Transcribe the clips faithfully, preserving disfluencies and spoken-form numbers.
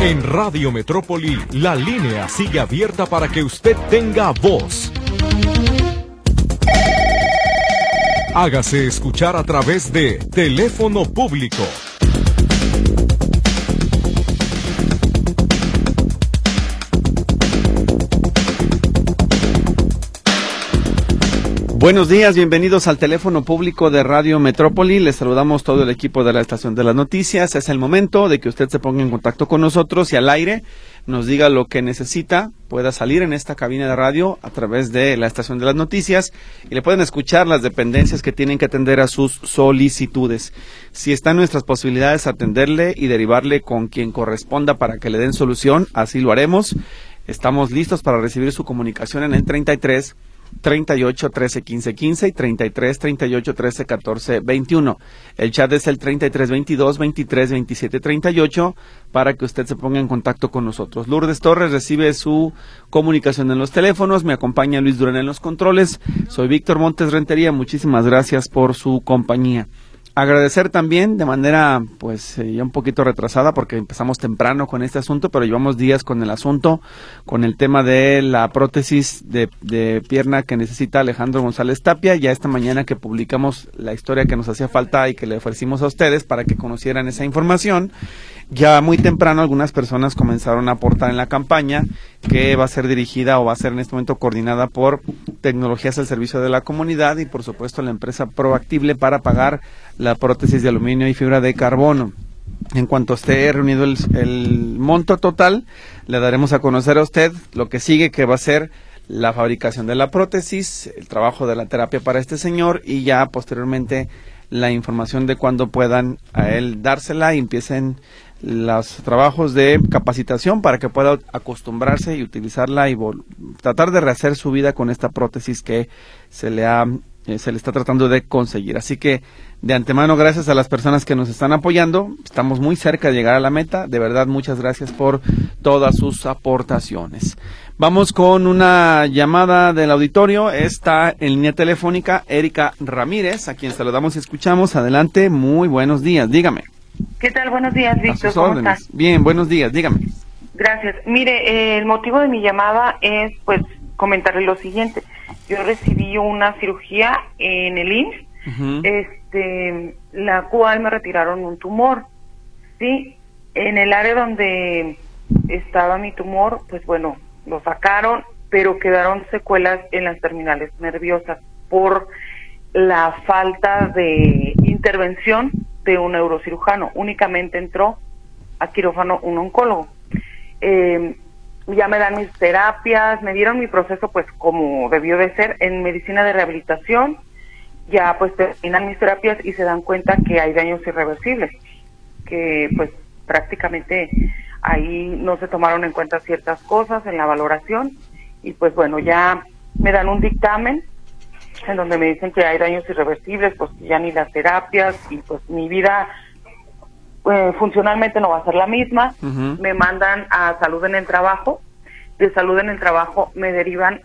En Radio Metrópoli, la línea sigue abierta para que usted tenga voz. Hágase escuchar a través de teléfono público. Buenos días, bienvenidos al teléfono público de Radio Metrópoli. Les saludamos todo el equipo de la Estación de las Noticias. Es el momento de que usted se ponga en contacto con nosotros y al aire nos diga lo que necesita, pueda salir en esta cabina de radio a través de la Estación de las Noticias y le pueden escuchar las dependencias que tienen que atender a sus solicitudes. Si está en nuestras posibilidades atenderle y derivarle con quien corresponda para que le den solución, así lo haremos. Estamos listos para recibir su comunicación en el treinta y tres, treinta y ocho, trece, quince, quince y treinta y tres, treinta y ocho, trece, catorce, veintiuno. El chat es el treinta y tres, veintidós, veintitrés, veintisiete, treinta y ocho para que usted se ponga en contacto con nosotros. Lourdes Torres recibe su comunicación en los teléfonos, me acompaña Luis Durán en los controles. Soy Víctor Montes Rentería, muchísimas gracias por su compañía. Agradecer también de manera pues eh, ya un poquito retrasada porque empezamos temprano con este asunto, pero llevamos días con el asunto, con el tema de la prótesis de, de pierna que necesita Alejandro González Tapia. Ya esta mañana que publicamos la historia que nos hacía falta y que le ofrecimos a ustedes para que conocieran esa información, ya muy temprano algunas personas comenzaron a aportar en la campaña que va a ser dirigida o va a ser en este momento coordinada por Tecnologías al Servicio de la Comunidad y por supuesto la empresa Proactible para pagar la prótesis de aluminio y fibra de carbono. En cuanto esté reunido el, el monto total, le daremos a conocer a usted lo que sigue, que va a ser la fabricación de la prótesis, el trabajo de la terapia para este señor y ya posteriormente la información de cuándo puedan a él dársela y empiecen los trabajos de capacitación para que pueda acostumbrarse y utilizarla y tratar de rehacer su vida con esta prótesis que se le ha eh, se le está tratando de conseguir. Así que de antemano, gracias a las personas que nos están apoyando, estamos muy cerca de llegar a la meta. De verdad, muchas gracias por todas sus aportaciones. Vamos con una llamada del auditorio. Está en línea telefónica Erika Ramírez, a quien saludamos y escuchamos. Adelante, muy buenos días, dígame. ¿Qué tal? Buenos días, Víctor. ¿Cómo estás? Bien, buenos días, dígame. Gracias. Mire, eh, el motivo de mi llamada es, pues, comentarle lo siguiente. Yo recibí una cirugía en el I M S S, uh-huh. este, la cual me retiraron un tumor, ¿sí? En el área donde estaba mi tumor, pues, bueno, lo sacaron, pero quedaron secuelas en las terminales nerviosas por la falta de intervención de un neurocirujano. Únicamente entró a quirófano un oncólogo. Eh, ya me dan mis terapias, me dieron mi proceso pues como debió de ser en medicina de rehabilitación. Ya pues terminan mis terapias y se dan cuenta que hay daños irreversibles, que pues prácticamente ahí no se tomaron en cuenta ciertas cosas en la valoración y pues bueno, ya me dan un dictamen en donde me dicen que hay daños irreversibles, pues que ya ni las terapias y pues mi vida eh, funcionalmente no va a ser la misma. Uh-huh. Me mandan a salud en el trabajo, de salud en el trabajo me derivan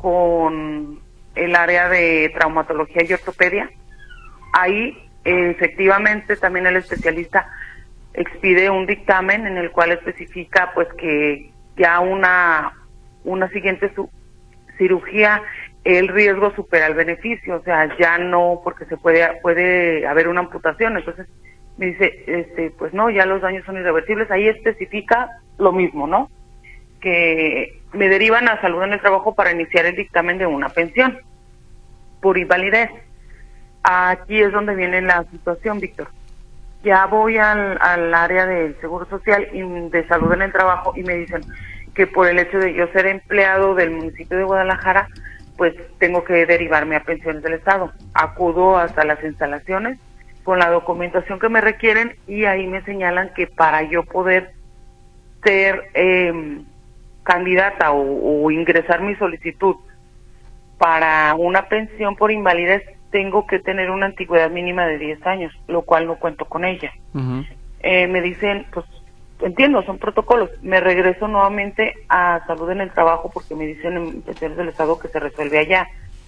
con el área de traumatología y ortopedia. Ahí eh, efectivamente también el especialista expide un dictamen en el cual especifica pues que ya una una siguiente su, cirugía el riesgo supera el beneficio, o sea, ya no, porque se puede puede haber una amputación. Entonces me dice, este pues no, ya los daños son irreversibles. Ahí especifica lo mismo, ¿no? Que me derivan a salud en el trabajo para iniciar el dictamen de una pensión por invalidez. Aquí es donde viene la situación, Víctor. Ya voy al, al área del Seguro Social y de salud en el trabajo y me dicen que por el hecho de yo ser empleado del municipio de Guadalajara, pues tengo que derivarme a pensiones del Estado. Acudo hasta las instalaciones con la documentación que me requieren y ahí me señalan que para yo poder ser eh, candidata o, o ingresar mi solicitud para una pensión por invalidez, tengo que tener una antigüedad mínima de diez años, lo cual no cuento con ella. Uh-huh. Eh, me dicen, pues, entiendo, son protocolos. Me regreso nuevamente a salud en el trabajo porque me dicen en pensiones del Estado que se resuelve allá.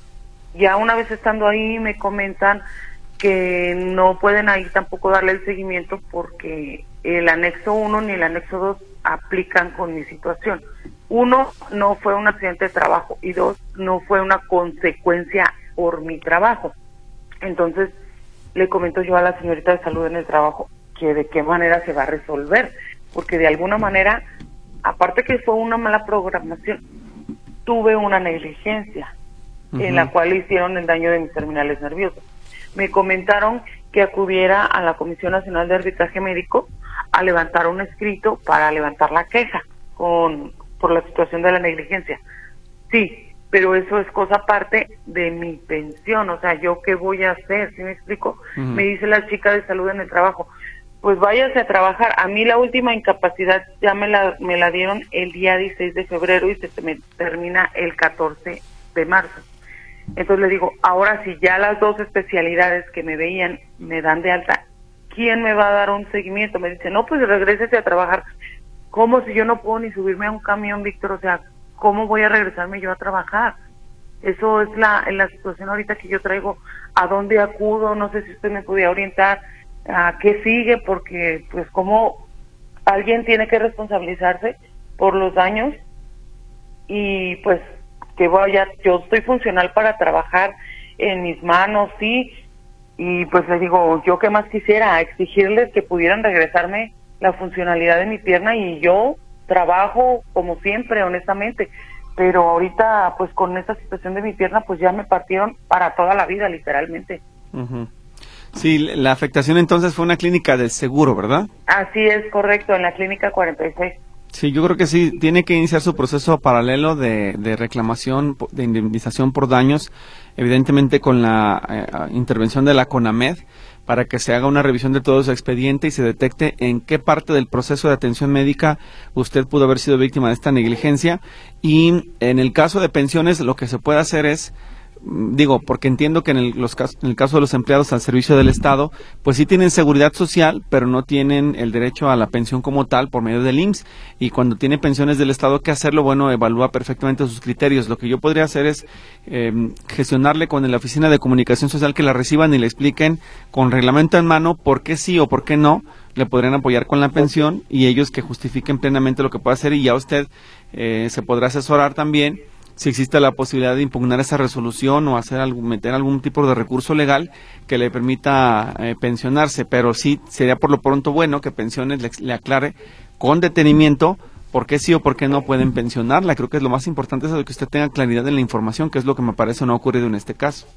Ya una vez estando ahí me comentan que no pueden ahí tampoco darle el seguimiento porque el anexo uno ni el anexo dos aplican con mi situación. Uno, no fue un accidente de trabajo, y dos, no fue una consecuencia por mi trabajo. Entonces, le comento yo a la señorita de salud en el trabajo que de qué manera se va a resolver, porque de alguna manera, aparte que fue una mala programación, tuve una negligencia uh-huh. en la cual hicieron el daño de mis terminales nerviosos. Me comentaron que acudiera a la Comisión Nacional de Arbitraje Médico a levantar un escrito para levantar la queja con por la situación de la negligencia. Sí, pero eso es cosa aparte de mi pensión, o sea, ¿yo qué voy a hacer? ¿Sí me explico? Uh-huh. Me dice la chica de salud en el trabajo, pues váyase a trabajar. A mí la última incapacidad ya me la, me la dieron el día dieciséis de febrero y se me termina el catorce de marzo. Entonces le digo, ahora si ya las dos especialidades que me veían me dan de alta, ¿quién me va a dar un seguimiento? Me dice, no, pues regrésese a trabajar. ¿Cómo si yo no puedo ni subirme a un camión, Víctor? O sea, ¿cómo voy a regresarme yo a trabajar? Eso es la, en la situación ahorita que yo traigo. ¿A dónde acudo? No sé si usted me pudiera orientar a qué sigue, porque pues como alguien tiene que responsabilizarse por los daños y pues que vaya, yo estoy funcional para trabajar en mis manos, sí, y pues les digo, yo qué más quisiera, exigirles que pudieran regresarme la funcionalidad de mi pierna y yo trabajo como siempre, honestamente, pero ahorita pues con esta situación de mi pierna pues ya me partieron para toda la vida, literalmente. Uh-huh. Sí, la afectación entonces fue una clínica del seguro, ¿verdad? Así es, correcto, en la clínica cuarenta y seis. Sí, yo creo que sí, tiene que iniciar su proceso paralelo de, de reclamación, de indemnización por daños, evidentemente con la eh, intervención de la CONAMED, para que se haga una revisión de todo su expediente y se detecte en qué parte del proceso de atención médica usted pudo haber sido víctima de esta negligencia. Y en el caso de pensiones, lo que se puede hacer es, digo, porque entiendo que en el, los casos, en el caso de los empleados al servicio del Estado, pues sí tienen seguridad social, pero no tienen el derecho a la pensión como tal por medio del I M S S. Y cuando tiene pensiones del Estado que hacerlo, bueno, evalúa perfectamente sus criterios. Lo que yo podría hacer es eh, gestionarle con la Oficina de Comunicación Social que la reciban y le expliquen con reglamento en mano por qué sí o por qué no le podrían apoyar con la pensión, y ellos que justifiquen plenamente lo que puede hacer, y ya usted eh, se podrá asesorar también si existe la posibilidad de impugnar esa resolución o hacer algún, meter algún tipo de recurso legal que le permita eh, pensionarse, pero sí sería por lo pronto bueno que Pensiones le, le aclare con detenimiento por qué sí o por qué no pueden pensionarla. Creo que es lo más importante, eso de que usted tenga claridad en la información, que es lo que me parece no ha ocurrido en este caso.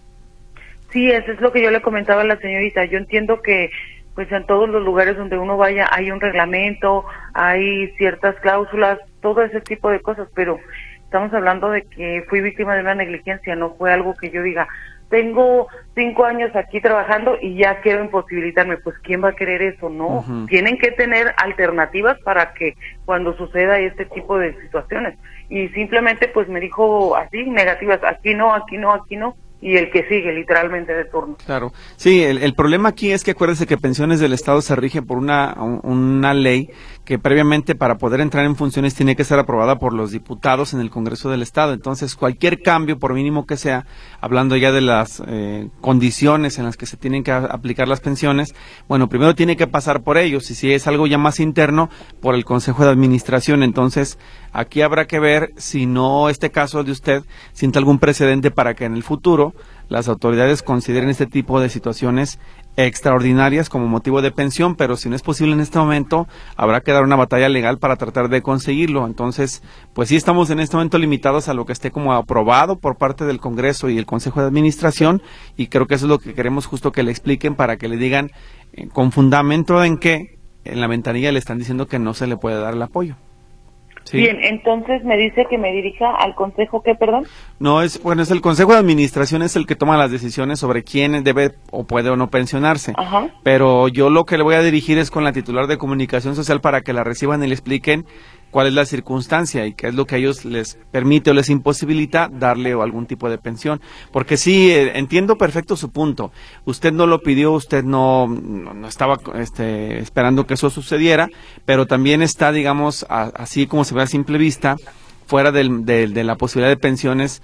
Sí, eso es lo que yo le comentaba a la señorita. Yo entiendo que pues en todos los lugares donde uno vaya hay un reglamento, hay ciertas cláusulas, todo ese tipo de cosas, pero estamos hablando de que fui víctima de una negligencia, no fue algo que yo diga, tengo cinco años aquí trabajando y ya quiero imposibilitarme. Pues ¿quién va a querer eso? No, uh-huh. Tienen que tener alternativas para que cuando suceda este tipo de situaciones. Y simplemente pues me dijo así, negativas, aquí no, aquí no, aquí no. Y el que sigue, literalmente, de turno. Claro. Sí, el, el problema aquí es que acuérdense que Pensiones del Estado se rige por una, una ley que previamente para poder entrar en funciones tiene que ser aprobada por los diputados en el Congreso del Estado. Entonces, cualquier cambio, por mínimo que sea, hablando ya de las eh, condiciones en las que se tienen que a, aplicar las pensiones, bueno, primero tiene que pasar por ellos, y si es algo ya más interno, por el Consejo de Administración. Entonces, aquí habrá que ver si no este caso de usted siente algún precedente para que en el futuro las autoridades consideren este tipo de situaciones extraordinarias como motivo de pensión, pero si no es posible en este momento, habrá que dar una batalla legal para tratar de conseguirlo. Entonces, pues sí estamos en este momento limitados a lo que esté como aprobado por parte del Congreso y el Consejo de Administración, y creo que eso es lo que queremos justo que le expliquen, para que le digan eh, con fundamento en que en la ventanilla le están diciendo que no se le puede dar el apoyo. Sí. Bien, entonces me dice que me dirija al consejo, ¿qué, perdón? No, es bueno, es el Consejo de Administración, es el que toma las decisiones sobre quién debe o puede o no pensionarse. Ajá. Pero yo lo que le voy a dirigir es con la titular de Comunicación Social para que la reciban y le expliquen cuál es la circunstancia y qué es lo que a ellos les permite o les imposibilita darle o algún tipo de pensión. Porque sí, eh, entiendo perfecto su punto. Usted no lo pidió, usted no, no, no estaba este, esperando que eso sucediera, pero también está, digamos, a, así como se ve a simple vista, fuera del, de, de la posibilidad de pensiones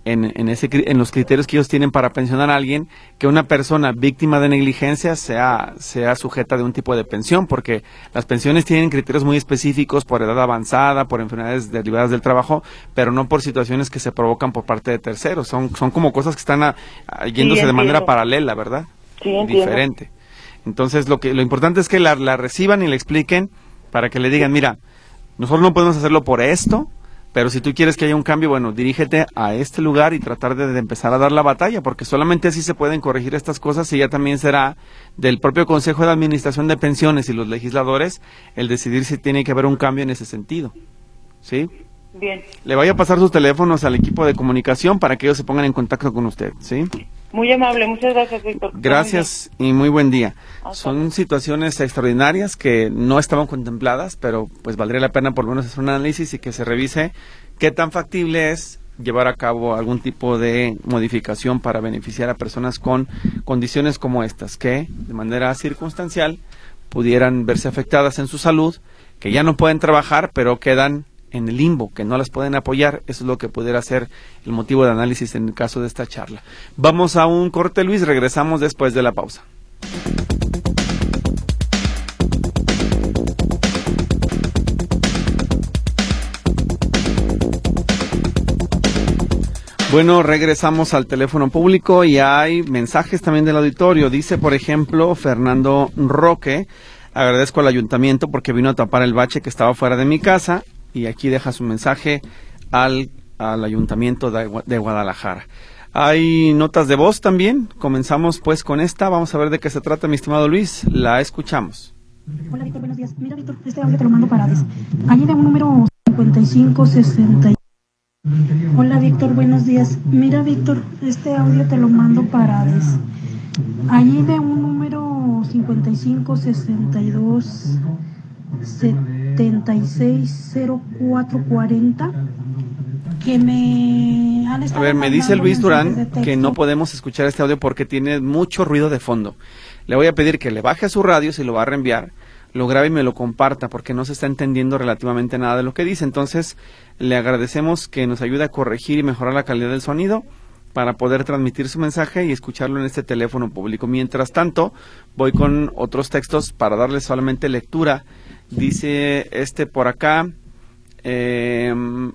en, en, ese, en los criterios que ellos tienen para pensionar a alguien, que una persona víctima de negligencia sea, sea sujeta de un tipo de pensión, porque las pensiones tienen criterios muy específicos por edad avanzada, por enfermedades derivadas del trabajo, pero no por situaciones que se provocan por parte de terceros. Son, son como cosas que están a, a, yéndose sí, de manera paralela, ¿verdad? Sí, entiendo. Diferente. Entonces, lo que lo importante es que la, la reciban y le expliquen para que le digan, mira, nosotros no podemos hacerlo por esto, pero si tú quieres que haya un cambio, bueno, dirígete a este lugar y tratar de, de empezar a dar la batalla, porque solamente así se pueden corregir estas cosas y ya también será del propio Consejo de Administración de Pensiones y los legisladores el decidir si tiene que haber un cambio en ese sentido. ¿Sí? Bien. Le voy a pasar sus teléfonos al equipo de comunicación para que ellos se pongan en contacto con usted, ¿sí? Muy amable, muchas gracias, Víctor. Gracias y muy buen día. Son situaciones extraordinarias que no estaban contempladas, pero pues valdría la pena por lo menos hacer un análisis y que se revise qué tan factible es llevar a cabo algún tipo de modificación para beneficiar a personas con condiciones como estas, que de manera circunstancial pudieran verse afectadas en su salud, que ya no pueden trabajar, pero quedan en el limbo, que no las pueden apoyar. Eso es lo que pudiera ser el motivo de análisis en el caso de esta charla. Vamos a un corte, Luis, regresamos después de la pausa. Bueno, regresamos al teléfono público y hay mensajes también del auditorio. Dice, por ejemplo, Fernando Roque: agradezco al ayuntamiento porque vino a tapar el bache que estaba fuera de mi casa. Y aquí deja su mensaje al, al Ayuntamiento de, de Guadalajara. Hay notas de voz también. Comenzamos pues con esta. Vamos a ver de qué se trata, mi estimado Luis. La escuchamos. Hola, Víctor, buenos días. Mira, Víctor, este audio te lo mando para Ades. Allí de un número cincuenta y cinco sesenta. Hola, Víctor, buenos días. Mira, Víctor, este audio te lo mando para Ades. Allí de un número cincuenta y cinco sesenta y dos setenta y seis cero cuatro cuarenta que me han estado. A ver, me dice Luis Durán que no podemos escuchar este audio porque tiene mucho ruido de fondo. Le voy a pedir que le baje a su radio, si lo va a reenviar, lo grabe y me lo comparta, porque no se está entendiendo relativamente nada de lo que dice. Entonces, le agradecemos que nos ayude a corregir y mejorar la calidad del sonido para poder transmitir su mensaje y escucharlo en este teléfono público. Mientras tanto, voy con otros textos para darle solamente lectura. Dice este por acá, eh,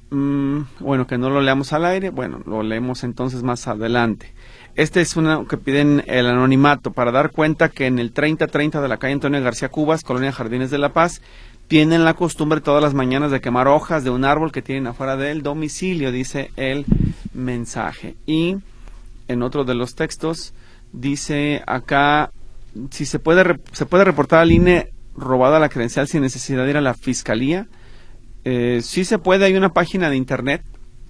mm, bueno, que no lo leamos al aire, bueno, lo leemos entonces más adelante. Este es uno que piden el anonimato para dar cuenta que en el treinta treinta de la calle Antonio García Cubas, Colonia Jardines de la Paz, tienen la costumbre todas las mañanas de quemar hojas de un árbol que tienen afuera del domicilio, dice el mensaje. Y en otro de los textos dice acá, si se puede, se puede reportar al I N E robada la credencial sin necesidad de ir a la fiscalía. Eh, sí se puede, hay una página de internet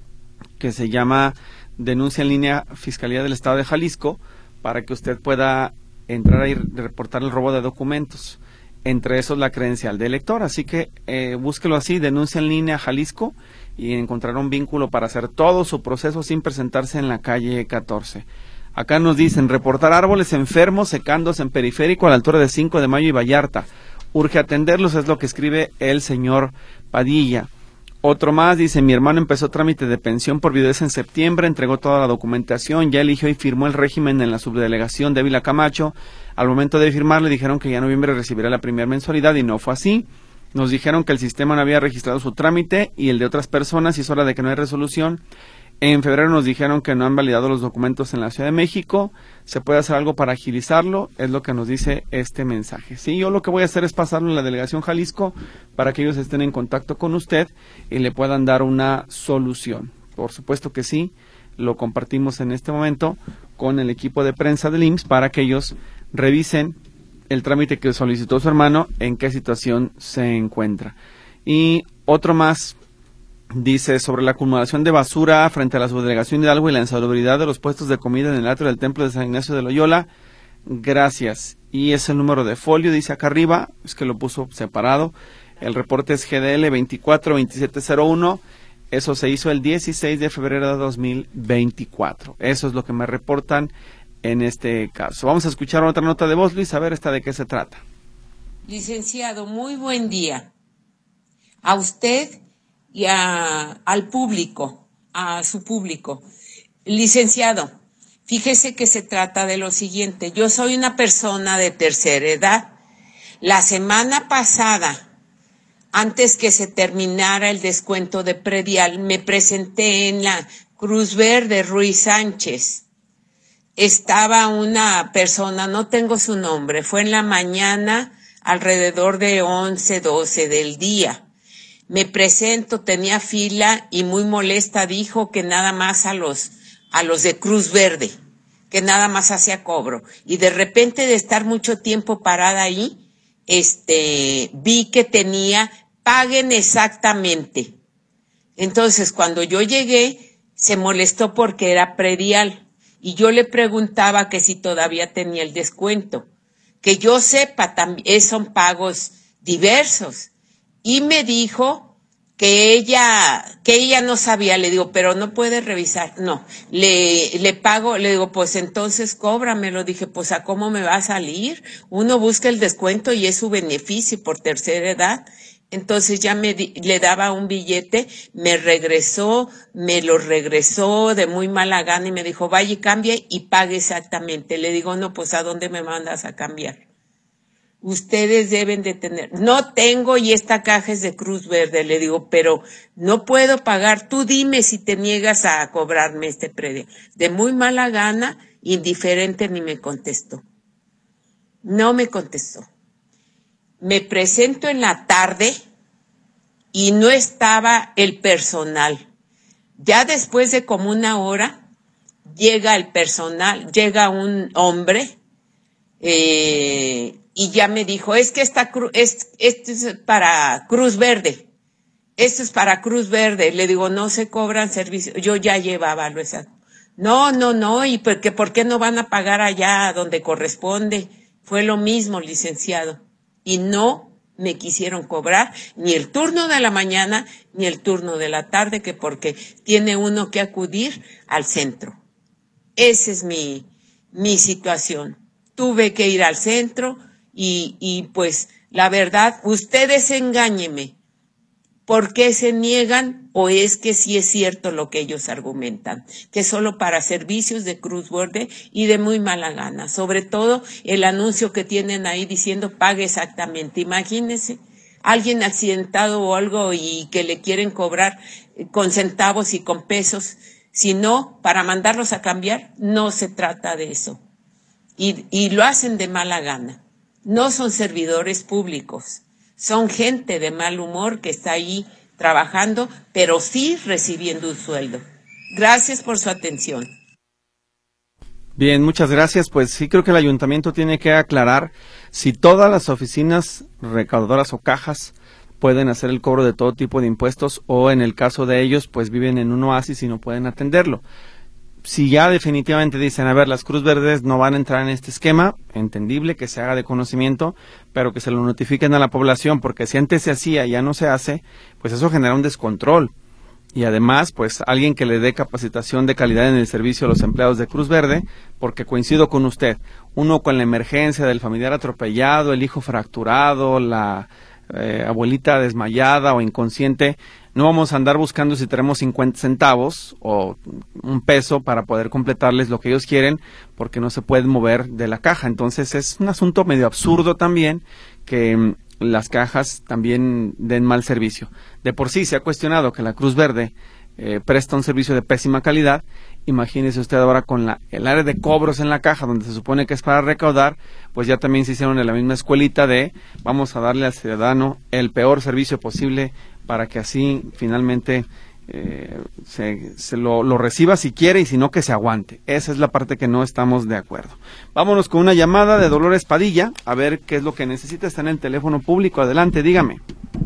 que se llama Denuncia en Línea Fiscalía del Estado de Jalisco, para que usted pueda entrar ahí y reportar el robo de documentos, entre esos la credencial de elector. Así que eh, búsquelo así, Denuncia en Línea Jalisco, y encontrará un vínculo para hacer todo su proceso sin presentarse en la calle catorce. Acá nos dicen, reportar árboles enfermos secándose en Periférico a la altura de cinco de Mayo y Vallarta. Urge atenderlos, es lo que escribe el señor Padilla. Otro más dice, mi hermano empezó trámite de pensión por viudez en septiembre, entregó toda la documentación, ya eligió y firmó el régimen en la subdelegación de Ávila Camacho. Al momento de firmar le dijeron que ya en noviembre recibirá la primera mensualidad y no fue así. Nos dijeron que el sistema no había registrado su trámite y el de otras personas, y es hora de que no hay resolución. En febrero nos dijeron que no han validado los documentos en la Ciudad de México. ¿Se puede hacer algo para agilizarlo? Es lo que nos dice este mensaje. Sí, yo lo que voy a hacer es pasarlo en la Delegación Jalisco para que ellos estén en contacto con usted y le puedan dar una solución. Por supuesto que sí, lo compartimos en este momento con el equipo de prensa del I M S S para que ellos revisen el trámite que solicitó su hermano, en qué situación se encuentra. Y otro más. Dice, sobre la acumulación de basura frente a la subdelegación de Hidalgo y la insalubridad de los puestos de comida en el atrio del templo de San Ignacio de Loyola, gracias. Y es el número de folio, dice acá arriba, es que lo puso separado. El reporte es G D L veinticuatro veintisiete cero uno, eso se hizo el dieciséis de febrero de dos mil veinticuatro. Eso es lo que me reportan en este caso. Vamos a escuchar otra nota de voz, Luis, a ver esta de qué se trata. Licenciado, muy buen día. A usted y a, al público, a su público. Licenciado, fíjese que se trata de lo siguiente. Yo soy una persona de tercera edad. La semana pasada, antes que se terminara el descuento de predial, me presenté en la Cruz Verde Ruiz Sánchez. Estaba una persona, no tengo su nombre, fue en la mañana alrededor de once, doce del día. Me presento, tenía fila y muy molesta dijo que nada más a los, a los de Cruz Verde, que nada más hacía cobro. Y de repente de estar mucho tiempo parada ahí, este, vi que tenía, paguen exactamente. Entonces, cuando yo llegué, se molestó porque era predial. Y yo le preguntaba que si todavía tenía el descuento. Que yo sepa, también son pagos diversos. Y me dijo que ella, que ella no sabía. Le digo, pero no puede revisar. No, le, le pago, le digo, pues entonces cóbramelo. Dije, pues ¿a cómo me va a salir? Uno busca el descuento y es su beneficio por tercera edad. Entonces ya me di, le daba un billete, me regresó, me lo regresó de muy mala gana y me dijo, vaya y cambie y pague exactamente. Le digo, no, pues ¿a dónde me mandas a cambiar? Ustedes deben de tener, no tengo y esta caja es de Cruz Verde, le digo, pero no puedo pagar, tú dime si te niegas a cobrarme este predial. De muy mala gana, indiferente, ni me contestó. No me contestó. Me presento en la tarde y no estaba el personal. Ya después de como una hora, llega el personal, llega un hombre, eh, y ya me dijo, es que esta cru es, esto es para Cruz Verde, esto es para Cruz Verde. Le digo, no se cobran servicios, yo ya llevaba lo exacto. No, no, no, y porque, ¿por qué no van a pagar allá donde corresponde? Fue lo mismo, licenciado, y no me quisieron cobrar ni el turno de la mañana ni el turno de la tarde, que porque tiene uno que acudir al centro. Esa es mi, mi situación. Tuve que ir al centro. Y, y pues, la verdad, ustedes engáñenme. ¿Por qué se niegan? ¿O es que sí es cierto lo que ellos argumentan? Que solo para servicios de Cruz Verde y de muy mala gana. Sobre todo el anuncio que tienen ahí diciendo pague exactamente. Imagínense, alguien accidentado o algo y que le quieren cobrar con centavos y con pesos. Si no, para mandarlos a cambiar, no se trata de eso. Y, y lo hacen de mala gana. No son servidores públicos, son gente de mal humor que está ahí trabajando, pero sí recibiendo un sueldo. Gracias por su atención. Bien, muchas gracias. Pues sí creo que el ayuntamiento tiene que aclarar si todas las oficinas recaudadoras o cajas pueden hacer el cobro de todo tipo de impuestos o en el caso de ellos pues viven en un oasis y no pueden atenderlo. Si ya definitivamente dicen, a ver, las Cruz Verdes no van a entrar en este esquema, entendible que se haga de conocimiento, pero que se lo notifiquen a la población, porque si antes se hacía y ya no se hace, pues eso genera un descontrol. Y además, pues alguien que le dé capacitación de calidad en el servicio a los empleados de Cruz Verde, porque coincido con usted, uno con la emergencia del familiar atropellado, el hijo fracturado, la eh, abuelita desmayada o inconsciente, no vamos a andar buscando si tenemos cincuenta centavos o un peso para poder completarles lo que ellos quieren, porque no se pueden mover de la caja. Entonces es un asunto medio absurdo también que mm, las cajas también den mal servicio. De por sí se ha cuestionado que la Cruz Verde eh, presta un servicio de pésima calidad. Imagínese usted ahora con la, el área de cobros en la caja, donde se supone que es para recaudar, pues ya también se hicieron en la misma escuelita de vamos a darle al ciudadano el peor servicio posible para que así finalmente eh, se, se lo, lo reciba si quiere y si no que se aguante. Esa es la parte que no estamos de acuerdo. Vámonos con una llamada de Dolores Padilla, a ver qué es lo que necesita. Está en el teléfono público. Adelante, dígame.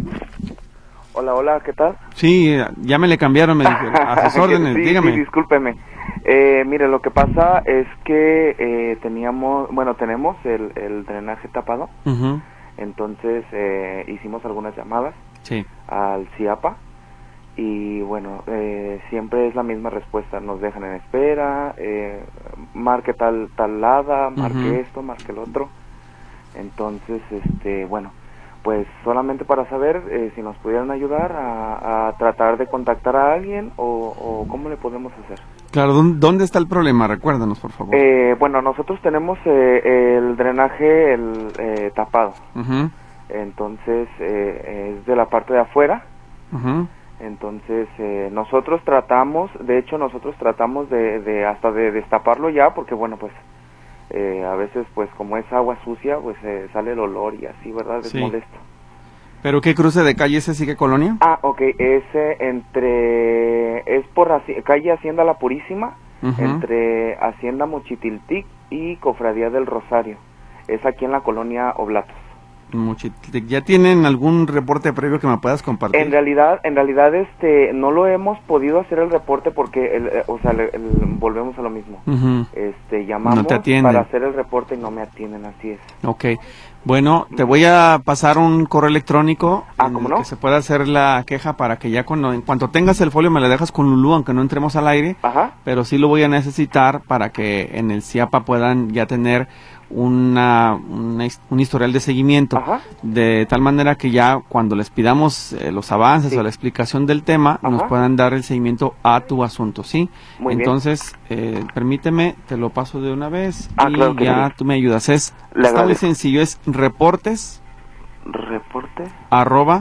Hola, hola, ¿qué tal? Sí, ya me le cambiaron, me dijeron, a sus órdenes, sí, dígame. Sí, discúlpeme. Eh, mire, lo que pasa es que eh, teníamos, bueno, tenemos el, el drenaje tapado, uh-huh. Entonces eh, hicimos algunas llamadas sí. al CIAPA y bueno, eh, siempre es la misma respuesta, nos dejan en espera, eh, marque tal, tal lada, marque uh-huh. esto, marque el otro. Entonces, este, bueno, pues solamente para saber eh, si nos pudieran ayudar a, a tratar de contactar a alguien o, o cómo le podemos hacer. Claro, ¿dónde está el problema? Recuérdanos, por favor. Eh, bueno, nosotros tenemos eh, el drenaje el, eh, tapado. Uh-huh. Entonces, eh, es de la parte de afuera. Uh-huh. Entonces, eh, nosotros tratamos, de hecho, nosotros tratamos de, de hasta de destaparlo ya, porque bueno, pues, eh, a veces, pues, como es agua sucia, pues, eh, sale el olor y así, ¿verdad? Es sí. molesto. ¿Pero qué cruce de calle ese sigue Colonia? Ah, ok, ese entre, es por Haci- calle Hacienda La Purísima, uh-huh. entre Hacienda Mochitiltic y Cofradía del Rosario. Es aquí en la Colonia Oblatos. Mochitiltic. ¿Ya tienen algún reporte previo que me puedas compartir? En realidad, en realidad, este, no lo hemos podido hacer el reporte porque, el, o sea, el, el, volvemos a lo mismo. Uh-huh. Este, llamamos no para hacer el reporte y no me atienden, así es. Ok. Bueno, te voy a pasar un correo electrónico ah, en ¿cómo el no? que se pueda hacer la queja para que ya cuando, en cuanto tengas el folio me la dejas con Lulú, aunque no entremos al aire. Ajá. Pero sí lo voy a necesitar para que en el CIAPA puedan ya tener una, una un historial de seguimiento. Ajá. De tal manera que ya cuando les pidamos eh, los avances sí. o la explicación del tema, Ajá. nos puedan dar el seguimiento a tu asunto, ¿sí? Muy Entonces, eh, permíteme, te lo paso de una vez ah, y claro que ya sí. tú me ayudas. Es, Le está muy sencillo, es reportes. Reportes. Arroba.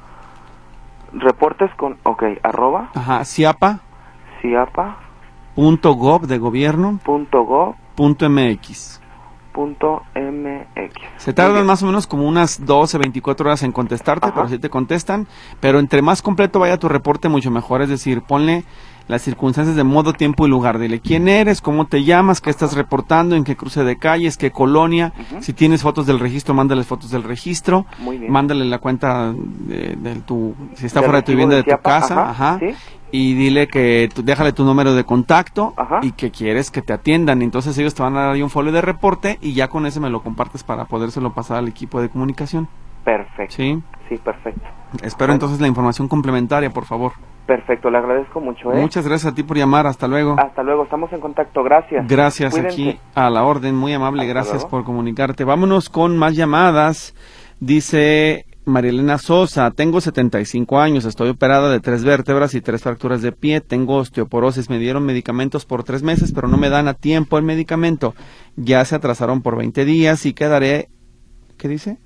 Reportes con, ok, arroba. Ajá, CIAPA. CIAPA. Punto gov de gobierno. Punto gov. Punto mx. Punto mx. Se tardan más o menos como unas doce, veinticuatro horas en contestarte, Ajá. pero sí te contestan. Pero entre más completo vaya tu reporte, mucho mejor. Es decir, ponle las circunstancias de modo, tiempo y lugar. Dile quién eres, cómo te llamas, qué estás reportando, en qué cruce de calles, qué colonia. Uh-huh. Si tienes fotos del registro, mándales fotos del registro. Muy bien. Mándale la cuenta de, de tu, si está fuera de tu vivienda, de, de tu casa. Ajá. Ajá. ¿Sí? Y dile que tú, déjale tu número de contacto Ajá. y que quieres que te atiendan. Entonces ellos te van a dar ahí un folio de reporte y ya con ese me lo compartes para podérselo pasar al equipo de comunicación. Perfecto. Sí. Sí, perfecto. Espero bueno. entonces la información complementaria, por favor. Perfecto, le agradezco mucho. ¿eh? Muchas gracias a ti por llamar, hasta luego. Hasta luego, estamos en contacto, gracias. Gracias, Cuídense. Aquí a la orden, muy amable, hasta gracias luego. por comunicarte. Vámonos con más llamadas. Dice Marielena Sosa, tengo setenta y cinco años, estoy operada de tres vértebras y tres fracturas de pie, tengo osteoporosis, me dieron medicamentos por tres meses, pero no me dan a tiempo el medicamento. Ya se atrasaron por veinte días y quedaré, ¿qué dice?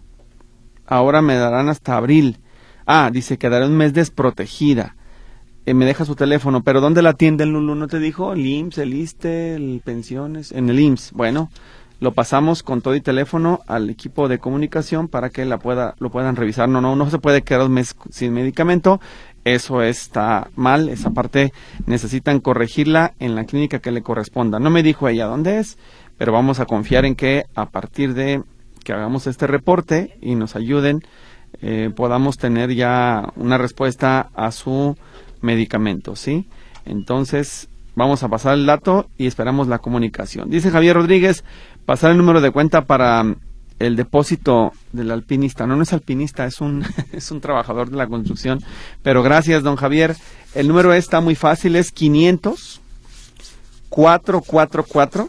Ahora me darán hasta abril. Ah, dice, quedaré un mes desprotegida. Eh, me deja su teléfono, pero ¿dónde la atiende el Lulu? ¿No te dijo? ¿El I M S S, el ISSSTE, el pensiones? En el I M S S. Bueno, lo pasamos con todo y teléfono al equipo de comunicación para que la pueda, lo puedan revisar. No, no, no se puede quedar un mes sin medicamento. Eso está mal, esa parte necesitan corregirla en la clínica que le corresponda. No me dijo ella dónde es, pero vamos a confiar en que a partir de que hagamos este reporte y nos ayuden, eh, podamos tener ya una respuesta a su medicamento, ¿sí? Entonces, vamos a pasar el dato y esperamos la comunicación. Dice Javier Rodríguez, pasar el número de cuenta para el depósito del alpinista. No, no es alpinista, es un es un trabajador de la construcción, pero gracias, don Javier. El número está muy fácil, es quinientos, cuatrocientos cuarenta y cuatro,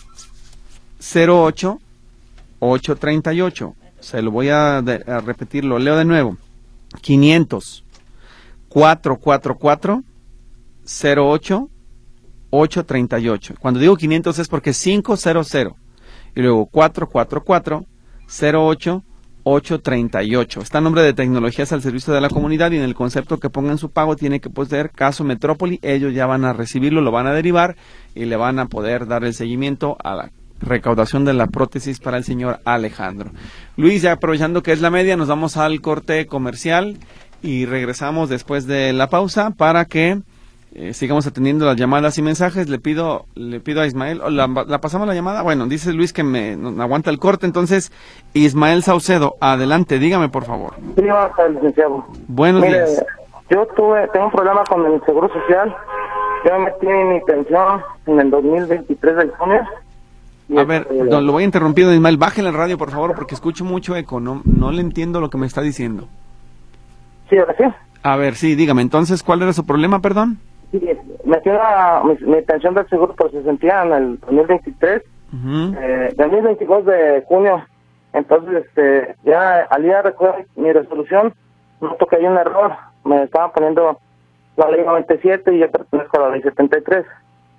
cero ocho, ocho treinta y ocho. Se lo voy a, de, a repetir, lo leo de nuevo. quinientos, cuatrocientos cuarenta y cuatro, cero ocho, ocho treinta y ocho. Cuando digo quinientos es porque es quinientos y luego cuatrocientos cuarenta y cuatro, cero ocho, ocho treinta y ocho. Está a nombre de Tecnologías al Servicio de la Comunidad y en el concepto que pongan su pago tiene que poseer caso Metrópoli. Ellos ya van a recibirlo, lo van a derivar y le van a poder dar el seguimiento a la recaudación de la prótesis para el señor Alejandro. Luis, ya aprovechando que es la media, nos vamos al corte comercial y regresamos después de la pausa para que eh, sigamos atendiendo las llamadas y mensajes. Le pido le pido a Ismael, ¿la, la pasamos la llamada? Bueno, dice Luis que me no, aguanta el corte, entonces Ismael Saucedo, adelante, dígame por favor. Sí, buenas tardes, licenciado. Buenos Mire, días. Yo tuve, tengo un problema con el Seguro Social. Yo me metí en mi pensión en el dos mil veintitrés de junio. A ver, don, lo voy a interrumpir, don Ismael, bájale el radio, por favor, porque escucho mucho eco, no, no le entiendo lo que me está diciendo. Sí, ahora sí. A ver, sí, dígame, entonces, ¿cuál era su problema, perdón? Sí, me metí a mi, mi pensión del seguro por sesenta en el dos mil veintitrés, uh-huh. eh, dos mil veintidós de junio. Entonces, este, ya al día recuerdo mi resolución, noto que hay un error, me estaban poniendo la ley noventa y siete y yo pertenezco a la ley setenta y tres.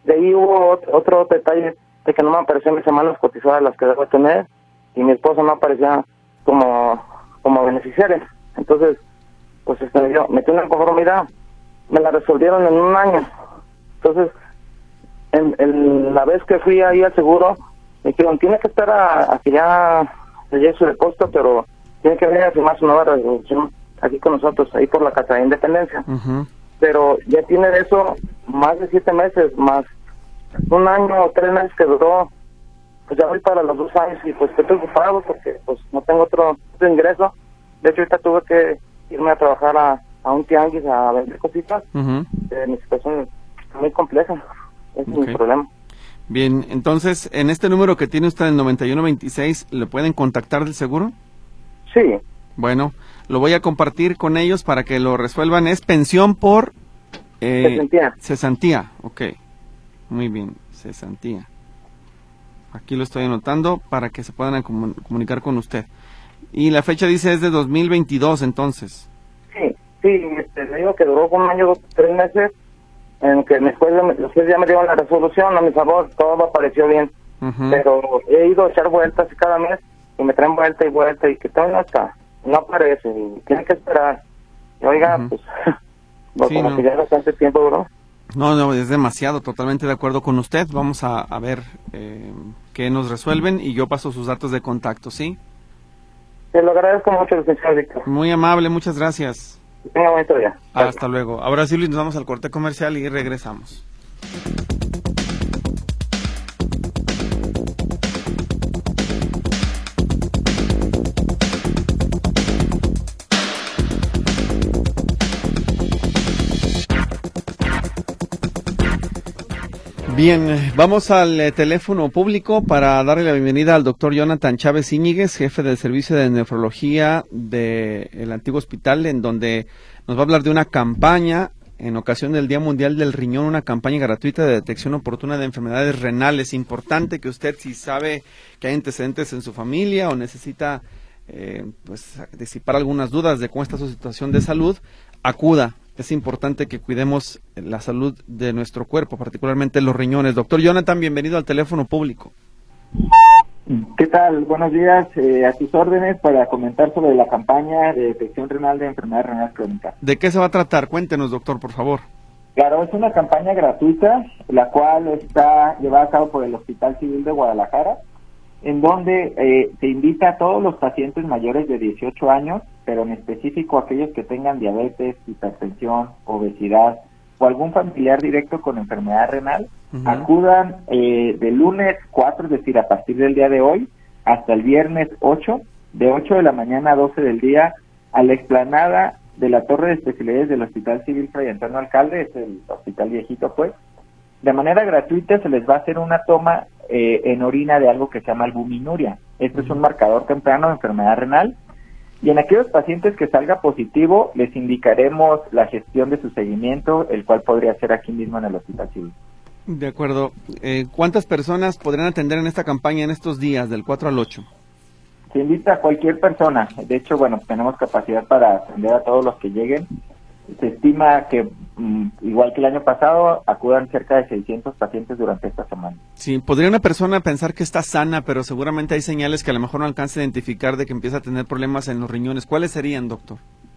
de ahí hubo otro, otro detalle de que no me aparecían mis semanas cotizadas las que debo tener, y mi esposa no aparecía como, como beneficiaria. Entonces, pues este, yo metí una conformidad, me la resolvieron en un año. Entonces, en, en la vez que fui ahí al seguro, me dijeron, tiene que estar a, a que ya le llegue su depósito, pero tiene que venir a firmar su nueva resolución aquí con nosotros, ahí por la Casa de Independencia. Uh-huh. Pero ya tiene de eso más de siete meses, más un año o tres meses que duró. Pues ya voy para los dos años y pues estoy preocupado porque pues no tengo otro, otro ingreso. De hecho, ahorita tuve que irme a trabajar a, a un tianguis a vender cositas. Uh-huh. Eh, mi situación es muy compleja, ese es Okay. mi problema. Bien, entonces, en este número que tiene usted, el noventa y uno veintiséis, ¿le pueden contactar del seguro? Sí. Bueno, lo voy a compartir con ellos para que lo resuelvan. Es pensión por... Eh, Cesantía. Cesantía, ok. Muy bien, cesantía. Aquí lo estoy anotando para que se puedan comun- comunicar con usted. Y la fecha dice es de dos mil veintidós, entonces. Sí, sí, este, le digo que duró un año, tres meses, en que después, después ya me dieron la resolución a mi favor, todo apareció bien. Uh-huh. Pero he ido a echar vueltas cada mes y me traen vuelta y vuelta y que todavía no está, no aparece y tiene que esperar. Y oiga, Uh-huh. pues, pues Sí, como no. que ya es bastante tiempo duró. No, no, es demasiado, totalmente de acuerdo con usted. Vamos a, a ver eh, qué nos resuelven y yo paso sus datos de contacto, ¿sí? Te lo agradezco mucho, licenciado Víctor. Muy amable, muchas gracias. Que tenga bonito día. Hasta luego. Ahora sí, Luis, nos vamos al corte comercial y regresamos. Bien, vamos al eh, teléfono público para darle la bienvenida al doctor Jonathan Chávez Íñiguez, jefe del servicio de nefrología del antiguo hospital, en donde nos va a hablar de una campaña en ocasión del Día Mundial del Riñón, una campaña gratuita de detección oportuna de enfermedades renales. Importante que usted, si sabe que hay antecedentes en su familia o necesita eh, pues disipar algunas dudas de cómo está su situación de salud, acuda. Es importante que cuidemos la salud de nuestro cuerpo, particularmente los riñones. Doctor Jonathan, bienvenido al teléfono público. ¿Qué tal? Buenos días, eh, a tus órdenes para comentar sobre la campaña de detección renal de enfermedades renales crónicas. ¿De qué se va a tratar? Cuéntenos, doctor, por favor. Claro, es una campaña gratuita, la cual está llevada a cabo por el Hospital Civil de Guadalajara, en donde eh, se invita a todos los pacientes mayores de dieciocho años, pero en específico aquellos que tengan diabetes, hipertensión, obesidad o algún familiar directo con enfermedad renal, uh-huh. acudan eh, de lunes cuatro, es decir, a partir del día de hoy, hasta el viernes ocho, de ocho de la mañana a doce del día, a la explanada de la Torre de Especialidades del Hospital Civil Fray Antonio Alcalde, es el hospital viejito pues. De manera gratuita se les va a hacer una toma eh, en orina de algo que se llama albuminuria. Este es un marcador temprano de enfermedad renal. Y en aquellos pacientes que salga positivo, les indicaremos la gestión de su seguimiento, el cual podría ser aquí mismo en el Hospital Civil. De acuerdo. Eh, ¿Cuántas personas podrán atender en esta campaña en estos días, del cuatro al ocho? Se invita a cualquier persona. De hecho, bueno, tenemos capacidad para atender a todos los que lleguen. Se estima que, mm, igual que el año pasado, acudan cerca de seiscientos pacientes durante esta semana. Sí, podría una persona pensar que está sana, pero seguramente hay señales que a lo mejor no alcanza a identificar de que empieza a tener problemas en los riñones. ¿Cuáles serían, doctor?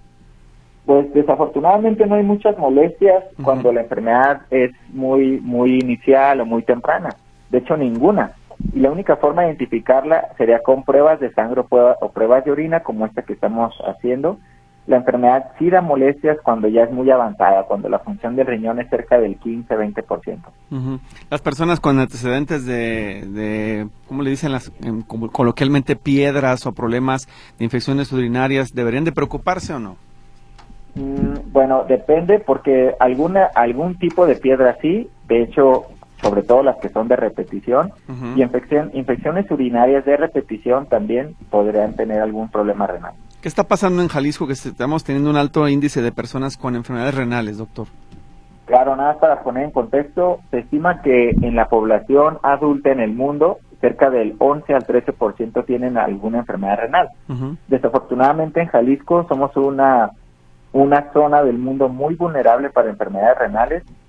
Pues desafortunadamente no hay muchas molestias uh-huh. cuando la enfermedad es muy, muy inicial o muy temprana. De hecho, ninguna. Y la única forma de identificarla sería con pruebas de sangre o, prueba, o pruebas de orina, como esta que estamos haciendo. La enfermedad sí da molestias cuando ya es muy avanzada, cuando la función del riñón es cerca del quince a veinte por ciento. Uh-huh. Las personas con antecedentes de, de ¿cómo le dicen las, eh, como, coloquialmente, piedras o problemas de infecciones urinarias, ¿deberían de preocuparse o no? Mm, bueno, depende, porque alguna algún tipo de piedra sí, de hecho, sobre todo las que son de repetición, uh-huh. y infección, infecciones urinarias de repetición también podrían tener algún problema renal. ¿Qué está pasando en Jalisco que estamos teniendo un alto índice de personas con enfermedades renales, doctor? Claro, nada más para poner en contexto, se estima que en la población adulta en el mundo, cerca del once al trece por ciento tienen alguna enfermedad renal. Uh-huh. Desafortunadamente en Jalisco somos una, una zona del mundo muy vulnerable para enfermedades renales,